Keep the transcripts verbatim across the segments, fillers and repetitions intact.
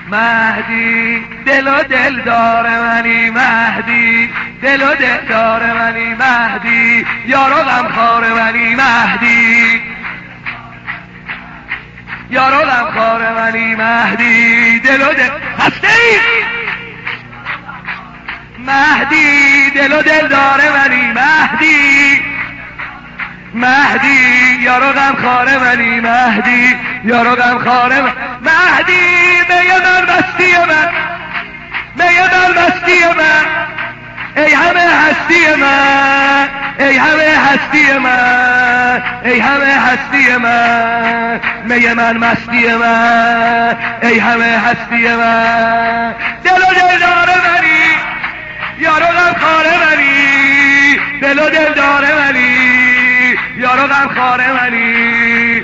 مهدی دل و دل داره منی مهدی، دل و دل داره منی مهدی، یارو غمخوار منی مهدی، یارو غمخوار منی مهدی، دل و دل هستی مهدی، دل و دل داره منی مهدی، مهدی یارو غمخوار منی مهدی، یارو غمخوار من مهدی، میه من مستی من، میه من مستی من، ای همه هستی من، ای همه هستی من، ای همه هستی من، میه من مستی من، ای همه هستی من، دل و دل داره منی، یارو غمخوار منی، دل و دل داره منی، یارو غمخوار منی،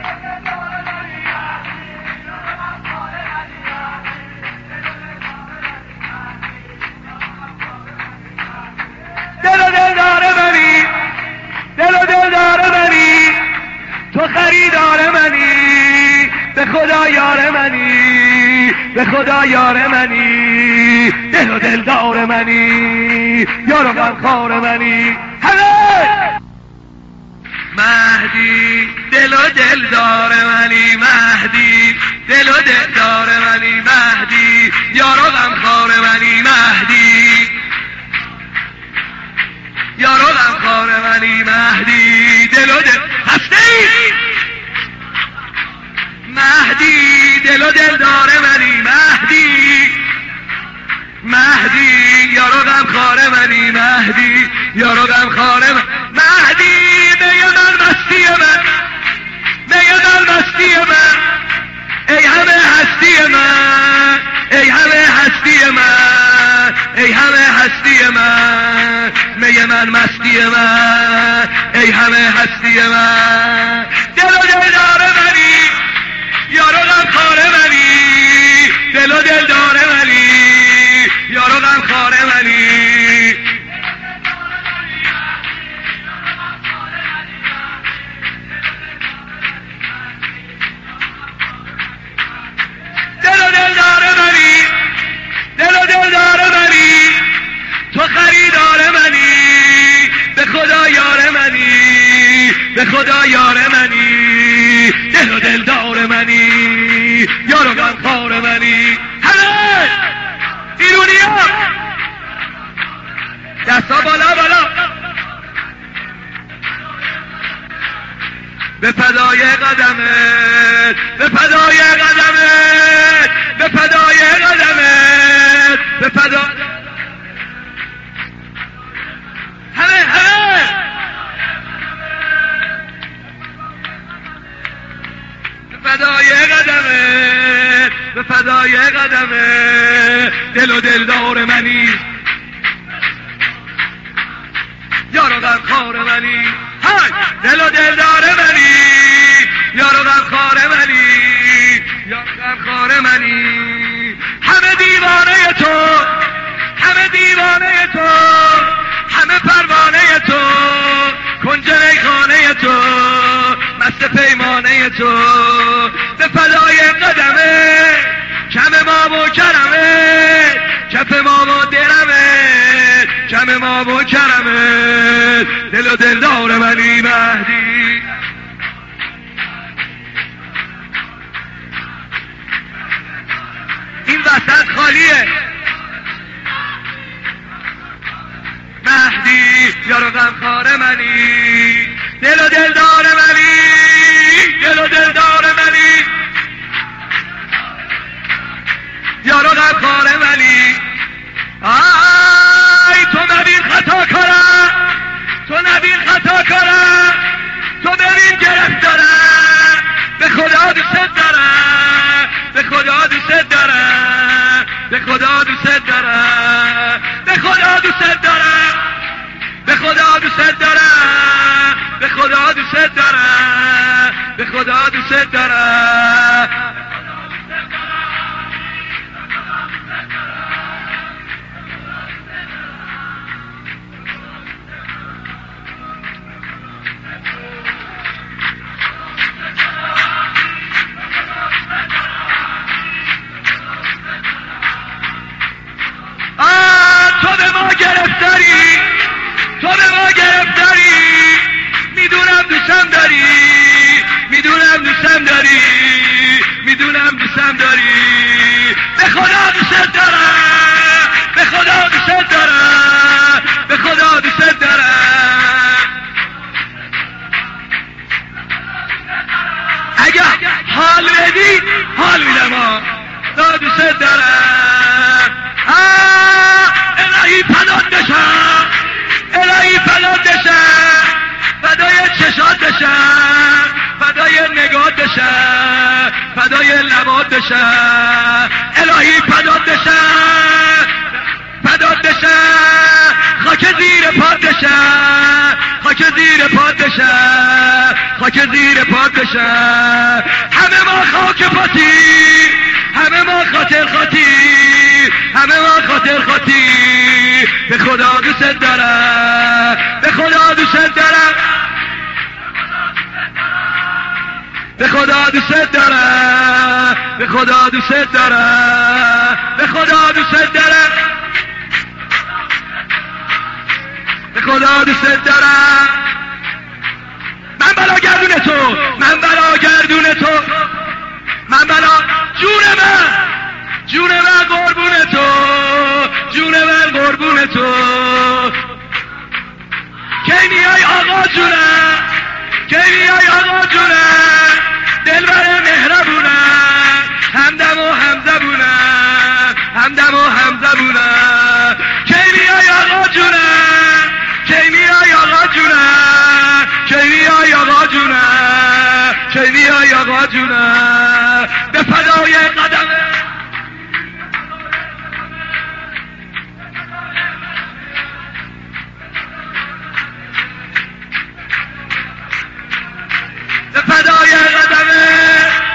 دل و دل داره منی، دل و دل داره منی، تو خریدار منی، به خدا یار منی، به خدا یار منی، دل و دل داره منی، یارو غمخوار منی. همه مهدی دل و دل داره منی مهدی، دل و دل داره منی مهدی، یارو غمخوار منی مهدی، یارو غمخوار منی مهدی، دل و دل هستی مهدی، دل و دل داره منی مهدی، مهدی یارو غمخوار منی مهدی، یارو غمخوار من مهدی، میه من مستی من، میه من مستی من، ای همه هستی من، ای همه هستی من، ای همه هستی من، میه من مستی من، ای همه هستی من، دل و دل داره منی، یارو غمخوار منی، دل و دل داره منی، یارو غمخوار منی، دل و دل داره منی، دل و دل داره منی، تو خریدار منی، به خدا یار منی، به خدا یار منی، دل و دل داره منی، یارو غمخوار منی. همه ایرونی ها دستا بالا بالا، به فدای قدمت، به فدای قدمت، به فدای قدمت، به فدای همه همه به فدای قدمت، به فدای قدمت، دل و دل دار منی، یارو غمخوار منی، های دل و دل دار منی، یارو غمخوار منی، یارو غمخوار منی، همه دیوانه تو، همه دیوانه تو، همه پروانه تو، کنج میخانه تو، مست پیمانه تو، به فدای قدمه، کم ما و کرمه، کف ما و درمه، کم ما و کرمه، دل و دل دار منی مهدی. این وسط خالیه مهدی، یارو غمخوار منی، دل و دل دار منی، دل و دل دار منی، یارو غمخوار منی. آی تو نبین خطا کنم، تو نبین خطا کنم، تو ببین گرفتارم، به خدا دوست دارم، به خدا دوست دارم، به خدا دوست دارم، به خدا دوست دارم، به خدا دوست دارم، به خدا دوست دارم، به خدا دوست دارم. به ما گرفتاری، میدونم دوستم داری، میدونم دوستم داری، میدونم دوستم داری، به خدا دوست دارم، به خدا دوست دارم، به خدا دوست دارم. اگر حال بدی حال میدم ها، دوست دارم. آه الهی فدات بشم، الهی فدات بشم، فدای چشات بشم، فدای نگات بشم، فدای لبات بشم، الهی فدات بشم، فدات بشم، خاک زیر پات بشم، خاک زیر پات بشم، خاک زیر پات بشم. همه ما خاک پاتی، همه ما خاطر خاطی، همه ما خاطر خاطی، به خدا دوست دارم، به خدا دوست دارم، به خدا دوست دارم، به خدا دوست دارم، به خدا دوست دارم، به خدا دوست دارم. من بلا گردون تو، من بلا گردون تو، من بلا جون من، جون من قربون تو، جون من قربون تو. کی میای آقا جونم، کی میای آقا جونم، دلبر مهربونم، همدم و همزبونم، همدم و همزبونم. کی میای آقا جونم، کی میای آقا جونم، کی میای آقا جونم، کی میای آقا جونم، به فدای قدم، به فدای قدمه.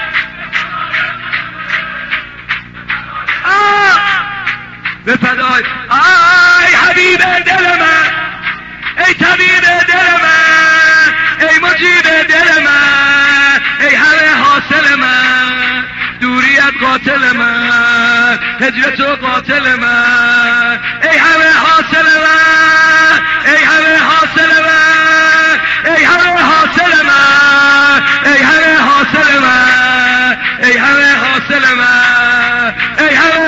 آه به فدای، آی حبیب دل من، ای طبیب دل من، ای مجیب دل من، ای همه حاصل من، دوریت قاتل من، هجرت و قاتل من، ای همه حاصل من، ای همه حاصل من، ای همه حاصل من، ای همه حاصل من، ای همه حاصل من، ای همه.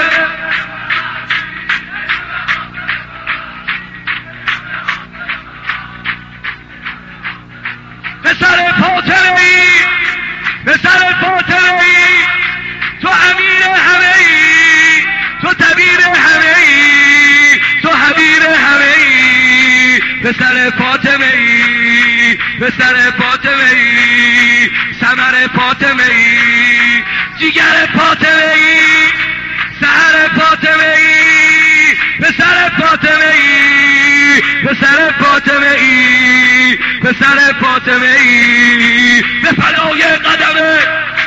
پسر فاطمه ای، پسر فاطمه ای، تو امیر همه ای، تو طبیب همه ای، تو حبیب همه ای، پسر فاطمه ای، پسر فاطمه ای، ثمر فاطمه ای، جگر فاطمه ای، سحر فاطمه ای، پسر فاطمه ای، پسر فاطمه ای، پسر فاطمه ای، به فدای قدمه.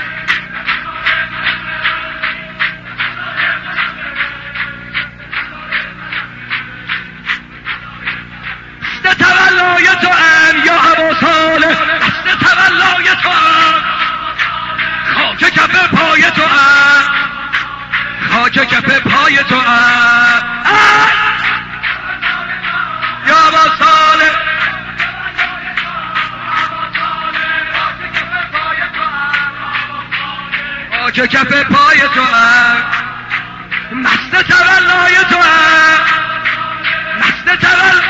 دست تولای تو ام یا ابا صالح، دست تولای تو ام، خاک کف پای تو ام، خاک کف پای تو ام، یا ابا صالح، خاک کف پای تو ام، مست تولای تو ام، مست تول،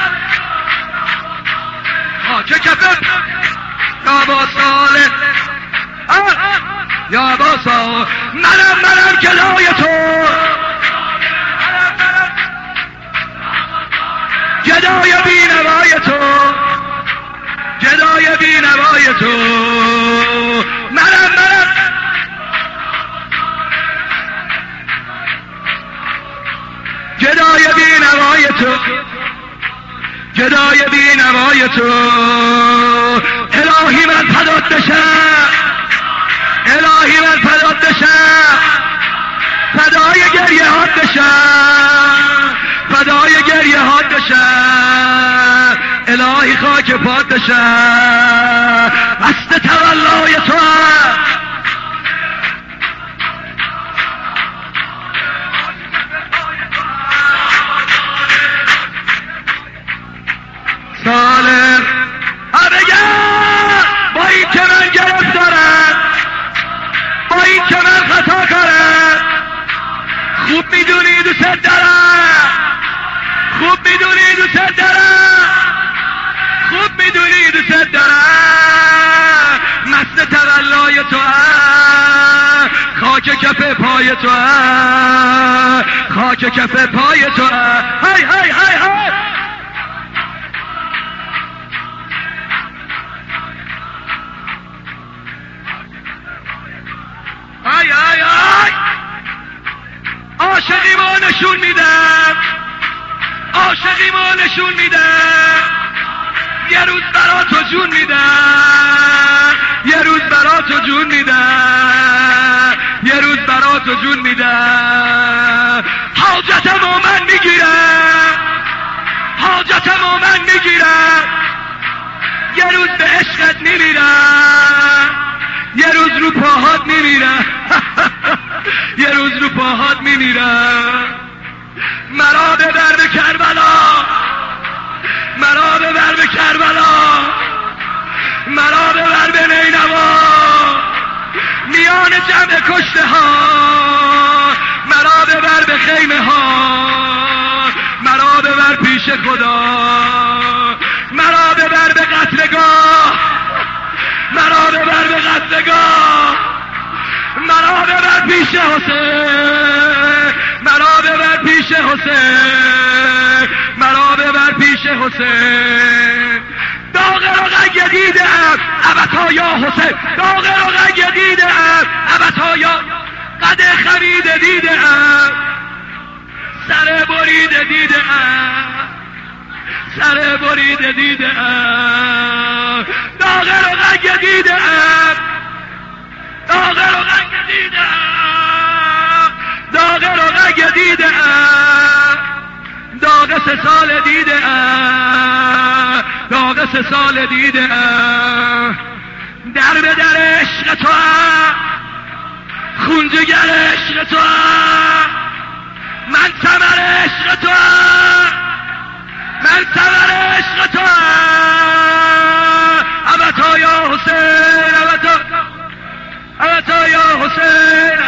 خاک کف، یا ابا صالح، یا ابا صالح، منم منم گدای تو، گدای بینوای تو، گدای بینوای تو، منم منم گدای بینوای تو، گدای بینوای تو. الهی من فدات بشم، الهی من فدات بشم، فدای گریه هات بشم، فدای گریه هات بشم، الهی خاک پات بشم، مست تولای تو هم. کف پای تو هم، خاک کف پای تو هم. های های های های های های های عاشقی ما نشون میدم، عاشقی ما نشون میدم، یه روز برا تو جون میدم، یه روز برا تو جون میدم، یه روز برا تو جون میدم. حاجتمو من میگیرم، حاجتمو من میگیرم، یه روز به عشقت میمیرم، یه روز رو پاهات میمیرم یه روز رو پاهات میمیرم. مرا ببر به کربلا، مرا ببر به کربلا، مرا ببر به نینوا، میان جمع کشته ها، مرا ببر به خیمه ها، مرا ببر پیش خدا، مرا ببر به قتلگاه، مرا ببر به قتلگاه، مرا ببر پیش حسین، مرا ببر پیش حسین، مرا ببر پیش حسین. داغ رقیق دیدم ابتا یا حسین، داغ رقیق دیدم ابتا یا قد خرید دیدم، سر برید دیدم، سر برید دیدم. داغ رقیق دیدم، داغ رقیق دیدم، داغ رقیق دیدم، داغ سه سال دیدم، داغ سه سال دیدم. در به در عشق تو هم، خون جگر عشق تو هم، من ثمر عشق تو هم، من ثمر عشق تو هم. ابتا یا حسین، ابتا ابتا یا حسین،